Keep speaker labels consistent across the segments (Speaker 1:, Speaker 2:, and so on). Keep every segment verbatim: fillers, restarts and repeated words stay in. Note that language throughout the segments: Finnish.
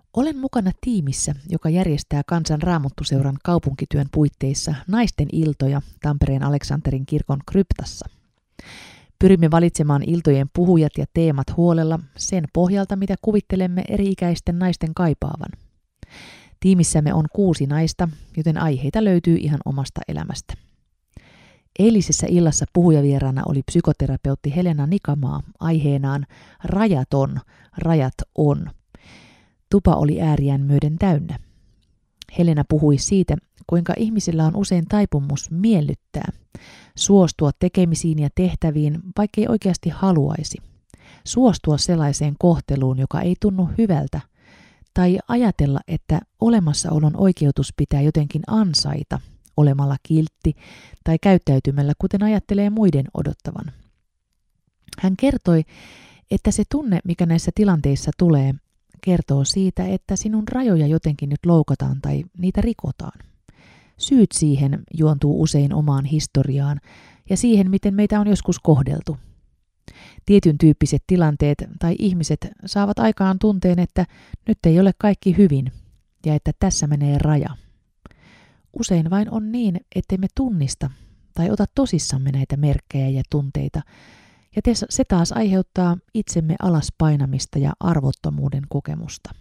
Speaker 1: Olen mukana tiimissä, joka järjestää Kansan Raamattuseuran kaupunkityön puitteissa naisten iltoja Tampereen Aleksanterin kirkon kryptassa. Pyrimme valitsemaan iltojen puhujat ja teemat huolella sen pohjalta, mitä kuvittelemme eri-ikäisten naisten kaipaavan. Tiimissämme on kuusi naista, joten aiheita löytyy ihan omasta elämästä. Eilisessä illassa puhujavieraana oli psykoterapeutti Helena Nikamaa aiheenaan Rajaton, rajat on. Tupa oli ääriään myöden täynnä. Helena puhui siitä, kuinka ihmisillä on usein taipumus miellyttää, suostua tekemisiin ja tehtäviin, vaikkei oikeasti haluaisi, suostua sellaiseen kohteluun, joka ei tunnu hyvältä, tai ajatella, että olemassaolon oikeutus pitää jotenkin ansaita olemalla kiltti tai käyttäytymällä, kuten ajattelee muiden odottavan. Hän kertoi, että se tunne, mikä näissä tilanteissa tulee, kertoo siitä, että sinun rajoja jotenkin nyt loukataan tai niitä rikotaan. Syyt siihen juontuu usein omaan historiaan ja siihen, miten meitä on joskus kohdeltu. Tietyn tyyppiset tilanteet tai ihmiset saavat aikaan tunteen, että nyt ei ole kaikki hyvin ja että tässä menee raja. Usein vain on niin, ettei me tunnista tai ota tosissamme näitä merkkejä ja tunteita, ja se taas aiheuttaa itsemme alaspainamista ja arvottomuuden kokemusta.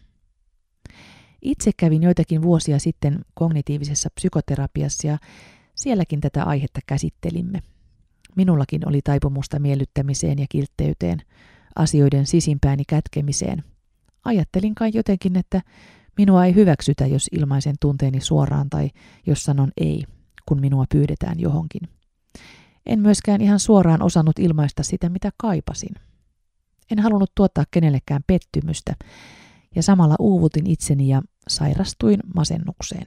Speaker 1: Itse kävin joitakin vuosia sitten kognitiivisessa psykoterapiassa ja sielläkin tätä aihetta käsittelimme. Minullakin oli taipumusta miellyttämiseen ja kiltteyteen, asioiden sisimpääni kätkemiseen. Ajattelin kai jotenkin, että minua ei hyväksytä, jos ilmaisen tunteeni suoraan tai jos sanon ei, kun minua pyydetään johonkin. En myöskään ihan suoraan osannut ilmaista sitä, mitä kaipasin. En halunnut tuottaa kenellekään pettymystä ja samalla uuvutin itseni ja sairastuin masennukseen.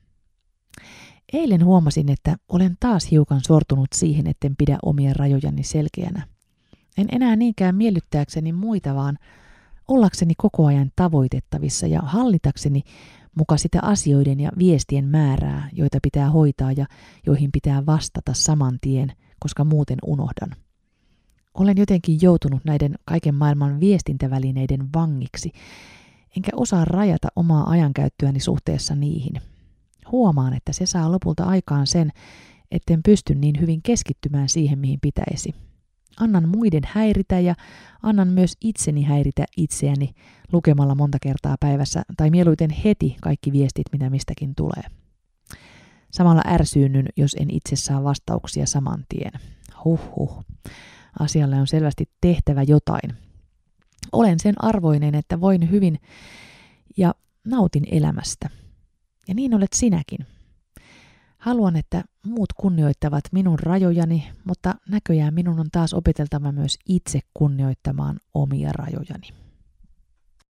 Speaker 1: Eilen huomasin, että olen taas hiukan sortunut siihen, etten pidä omia rajojani selkeänä. En enää niinkään miellyttääkseni muita, vaan ollakseni koko ajan tavoitettavissa ja hallitakseni muka sitä asioiden ja viestien määrää, joita pitää hoitaa ja joihin pitää vastata saman tien, koska muuten unohdan. Olen jotenkin joutunut näiden kaiken maailman viestintävälineiden vangiksi, enkä osaa rajata omaa ajankäyttöäni suhteessa niihin. Huomaan, että se saa lopulta aikaan sen, etten pysty niin hyvin keskittymään siihen, mihin pitäisi. Annan muiden häiritä ja annan myös itseni häiritä itseäni lukemalla monta kertaa päivässä tai mieluiten heti kaikki viestit, mitä mistäkin tulee. Samalla ärsyynyn, jos en itse saa vastauksia saman tien. Huhhuh. Asialle on selvästi tehtävä jotain. Olen sen arvoinen, että voin hyvin ja nautin elämästä. Ja niin olet sinäkin. Haluan, että muut kunnioittavat minun rajojani, mutta näköjään minun on taas opeteltava myös itse kunnioittamaan omia rajojani.